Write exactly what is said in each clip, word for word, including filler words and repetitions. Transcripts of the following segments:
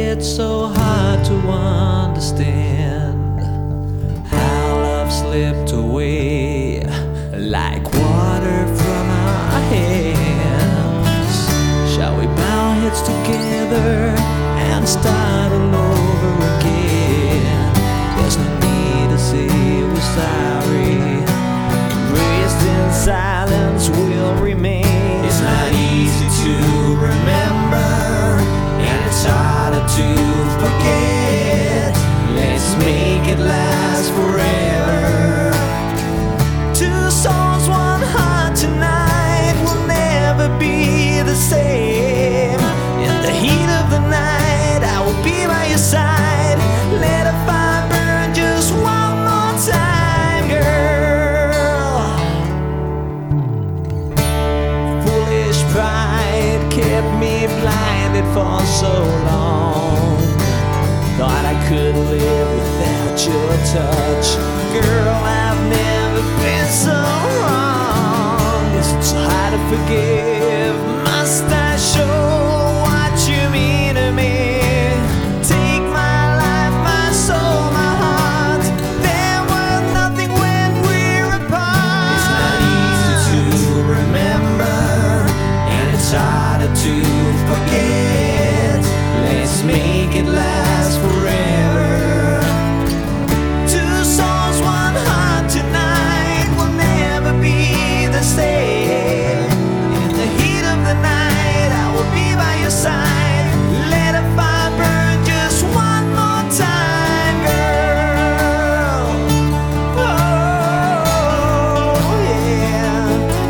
it's so hard to understand how love slipped away like water from our hands. Shall we bow our heads together and start all over again? There's no need to say we're sorry. Raised in silence will remain. It's not easy to remember, and it's harder to forget. Let's make it last forever. Two souls, one heart tonight will never be the same. In the heat of the night, I will be by your side. Let a fire burn just one more time, girl. Foolish pride kept me blinded for so long. Thought I could live without your touch. Girl, I've never been so wrong. It's hard to forgive. Must I show what you mean to me? Take my life, my soul, my heart. There was nothing when we're apart. It's not easy to remember, and it's harder to forget. Let's make it last forever. Two souls, one heart tonight will never be the same. In the heat of the night, I will be by your side. Let a fire burn just one more time, girl. Oh, yeah.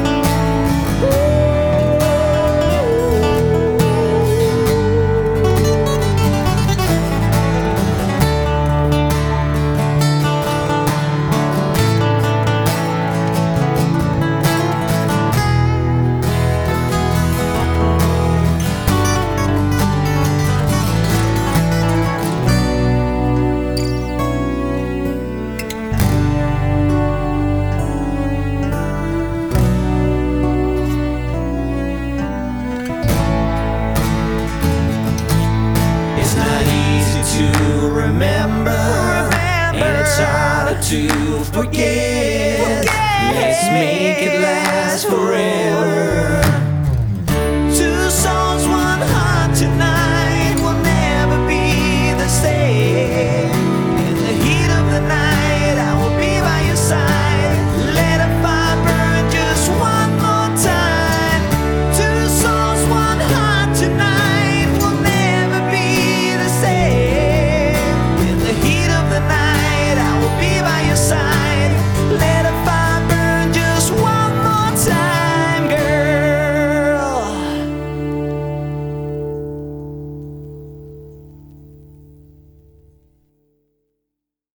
It's not easy to remember, and it's harder to forget. Let's make it last forever. Two souls, one heart tonight.